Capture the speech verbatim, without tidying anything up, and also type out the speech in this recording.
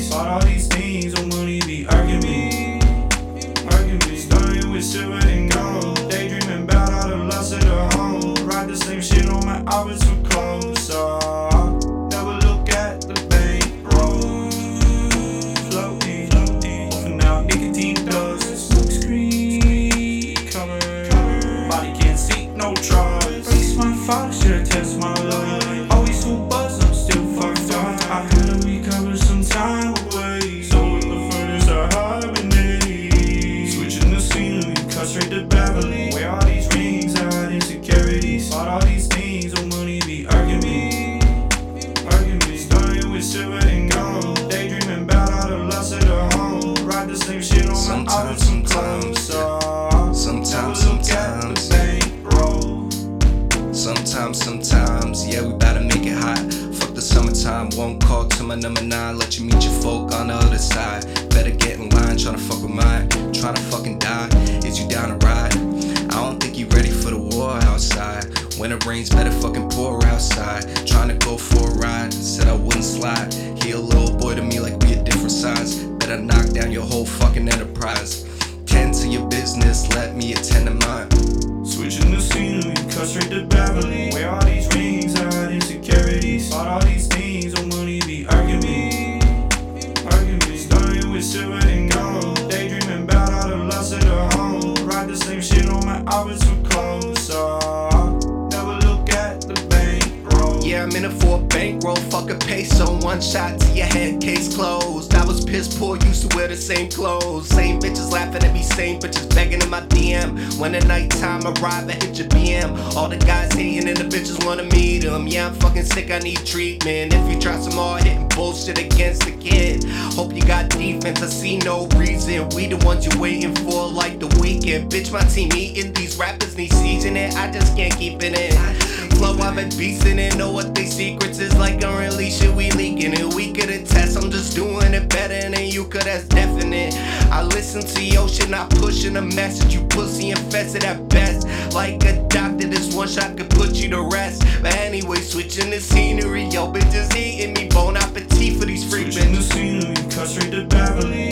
these, bought all these things, no money be arguing me, arguing me. Starting with silver and gold, daydreaming about all the lust of the home. Ride the same shit on my outfits for clothes, so never look at the bankroll. Floating, floating, offering out nicotine dust. Smoke screen covered, body can't see no trust. Breaks my fault, should've tested my love. Always too buzzed, I'm still fucked up. I had to recover some time away, so in the furnace I hibernate. Switching the scenery, cut straight to Beverly. Where all these rings, I had insecurities. Bought all these things, no money be arguing me, arguing me. Starting with silver and gold, daydreaming about all the lust of the home. Ride the same shit on my outfits from clothes, so Sometimes, sometimes, sometimes, sometimes, yeah, we bout to make it hot. Fuck the summertime, one call to my number nine. Let you meet your folk on the other side. Better get in line, tryna fuck with mine. Tryna fucking die, is you down to ride? I don't think you ready for the war outside. When it rains, better fucking pour outside. Tryna go for a ride, said I wouldn't slide. He a little boy to me like we a different size. Better knock down your whole fucking enterprise. Tend to your business, let me attend to mine. Switching the scenery, cut straight to Beverly. Where all these rings, I had insecurities. Bought all these things, no money be arguing me, arguing me. Starting with silver and gold, daydreaming about all the lust of the home. Ride the same shit on my outfits for clothes, so never look at the bankroll. Yeah, I'm in it for a bankroll, fuck a peso. One shot to your head, case closed. I was piss poor, used to wear the same clothes. Same bitches laughing at me, same bitches begging in my D M. When the nighttime arrive, I hit your B M. All the guys hating and the bitches wanna meet them. Yeah, I'm fucking sick, I need treatment. If you try some hard hitting bullshit against the kid, hope you got defense, I see no reason. We the ones you're waiting for like the weekend. Bitch, my team eating, these rappers need seasoning. I just can't keep it in. Flow, I've been beastin' and know what they secrets is like. Unreleased shit, we leaking it. We could attest, I'm just doing it better than you could, that's definite. I listen to your shit, not pushing a message. You pussy infested at best. Like a doctor, this one shot could put you to rest. But anyway, switching the scenery, yo bitches eating me. Bon appetit for these free Switching the bitches. scenery, cut straight to Beverly.